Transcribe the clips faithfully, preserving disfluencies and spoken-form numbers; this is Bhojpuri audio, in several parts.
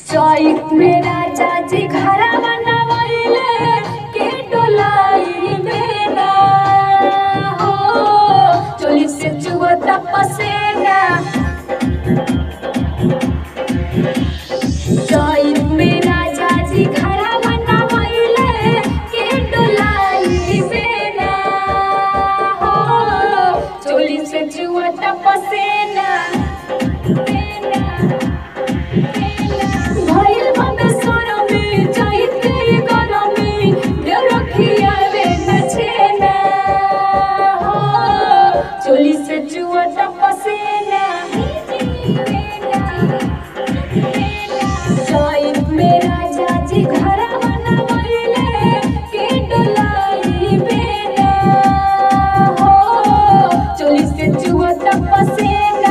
चैत में राजा जी घरा बनावैले के डोलाई में ना हो चोली से चुवता पसेना। चैत में राजा जी घरा बनावैले के डोलाई में ना हो चोली से चुवता पसेना। चोली से चुवता पसेना। चैत में राजा जी घरा बनावैले के डोलाई में ना हो चोली से चुवता पसेना।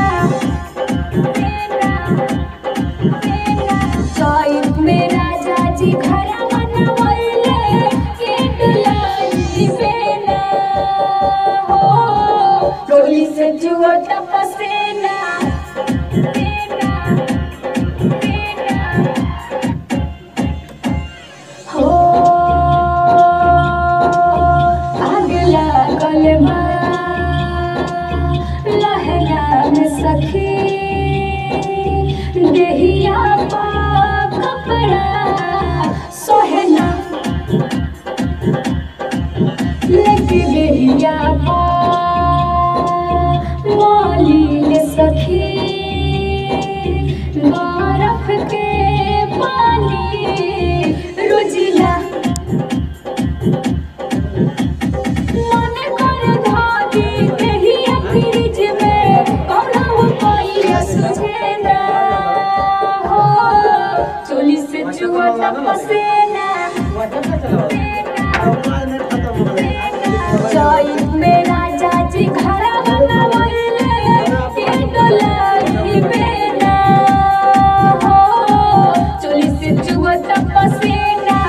चैत में राजा जी घरा बनावैले के डोलाई में ना हो चोली से चुवता पसेना। हो आग लागल बा लहंगा में सखी देहिया पा कपड़ा सोहना लेके देहिया पा मोली सखी बरफ के पानी रोजिला मन कर धागी देहिया फ्रिज में कौना हो पाइया सुझे ना हो चोली से चुवता पसेना। चैत में राजा जी घरा बनावैले के डोलाई में ना हो चोली से चुवता पसेना।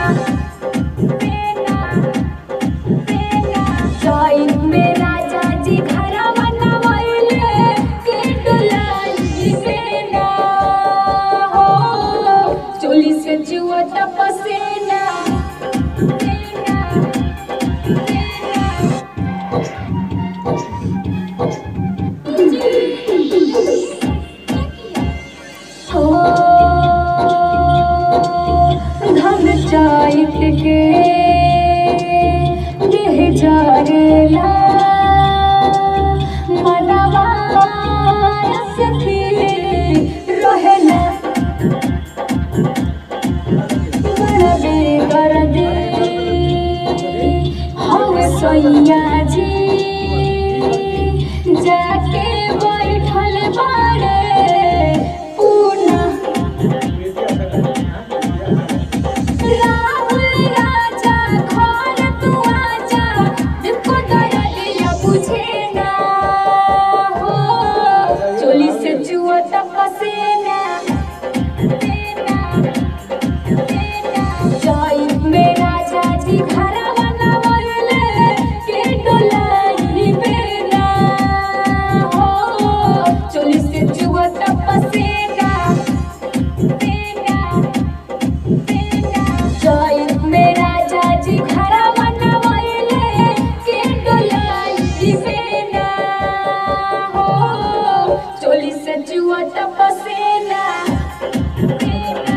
चैत में राजा जी घरा बनावैले के डोलाई में ना हो चोली से चुवता पसेना। हो धन चैत के देह जारेला मनवा स्थिर रहेला बड़ा बेदर्दी हवे सैया जी जाके बैठल बाड़े पूना। राहुल राजा घर तू आजा देखो दया बुझे ना हो चोली से चुवता पसेना। चैत में राजा जी घरा बनावैले के डोलाई में ना हो चोली से चुवता पसेना। चैत में राजा जी घरा बनावैले के डोलाई में ना हो चोली से चुवता पसेना।